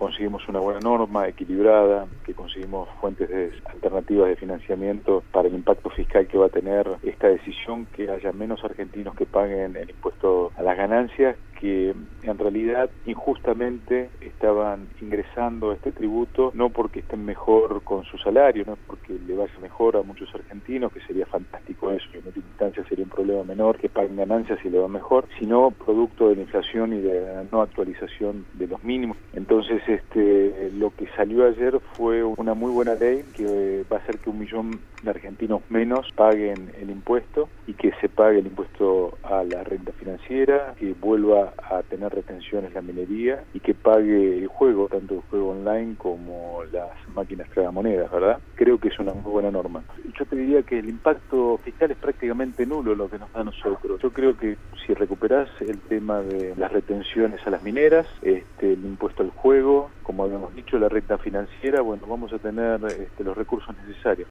conseguimos una buena norma equilibrada, que conseguimos fuentes alternativas de financiamiento para el impacto fiscal que va a tener esta decisión, que haya menos argentinos que paguen el impuesto a las ganancias, que en realidad injustamente estaban ingresando a este tributo, no porque estén mejor con su salario, no porque le vaya mejor a muchos argentinos, que sería fantástico eso, que en última instancia sería un problema menor que paguen ganancias y le va mejor, sino producto de la inflación y de la no actualización de los mínimos. Entonces lo que salió ayer fue una muy buena ley que va a hacer que 1 millón de argentinos menos paguen el impuesto, y que se pague el impuesto a la renta financiera, que vuelva a tener retenciones la minería y que pague el juego, tanto el juego online como las máquinas tragamonedas, ¿verdad? Creo que es una muy buena norma. Yo te diría que el impacto fiscal es prácticamente nulo lo que nos da a nosotros. Yo creo que si recuperás el tema de las retenciones a las mineras, el impuesto al juego, como habíamos dicho, la renta financiera, bueno, vamos a tener los recursos necesarios.